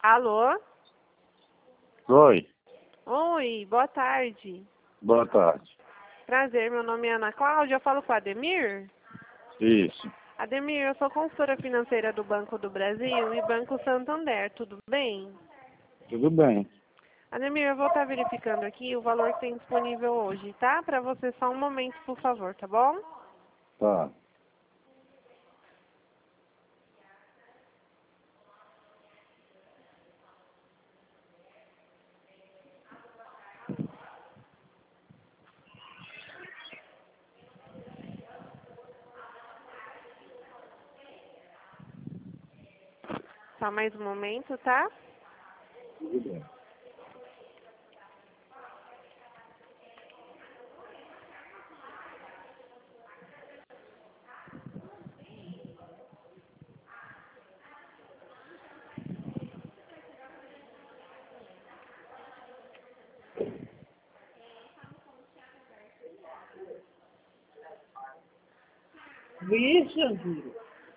Alô? Oi, Oi, boa tarde. boa tarde. Prazer, meu nome é Ana Cláudia, eu falo com o Ademir. Isso, Ademir, eu sou consultora financeira do Banco do Brasil e Banco Santander, tudo bem? tudo bem. Ademir, eu vou estar verificando aqui o valor que tem disponível hoje, tá? Para você só um momento, por favor, tá bom? Tá. Só mais um momento, tá? Tudo bem. Vixe, Andiro.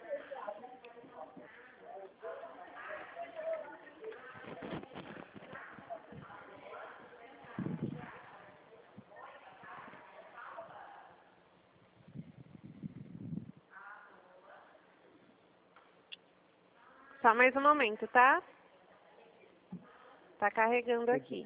Só mais um momento, tá? Tá carregando aqui.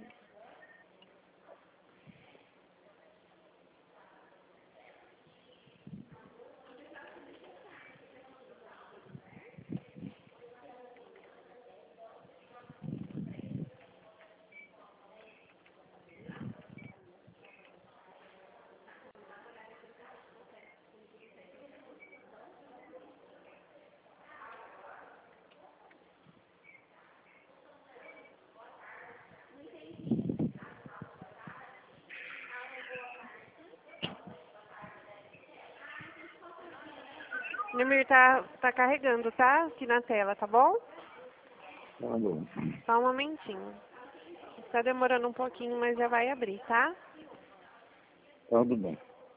Ademir, tá carregando, tá? Aqui na tela, tá bom? Tá bom. Só um momentinho. Tá demorando um pouquinho, mas já vai abrir, tá? Tudo bem.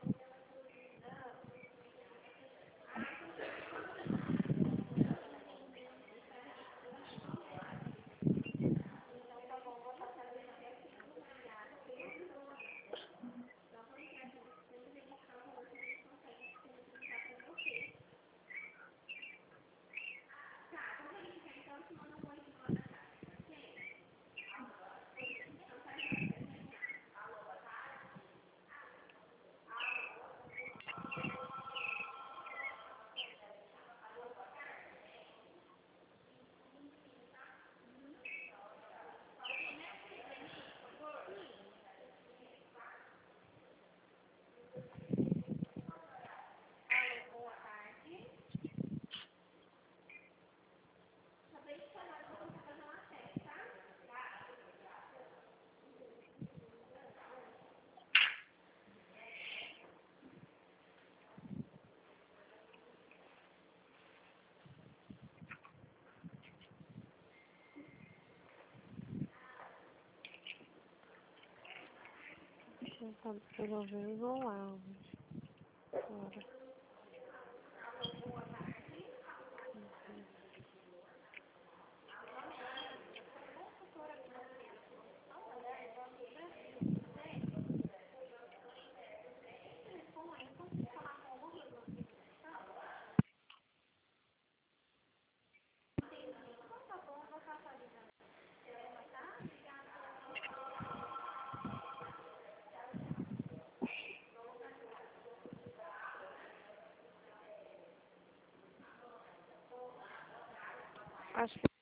Tá resolvendo o áudio. Agora. Acho que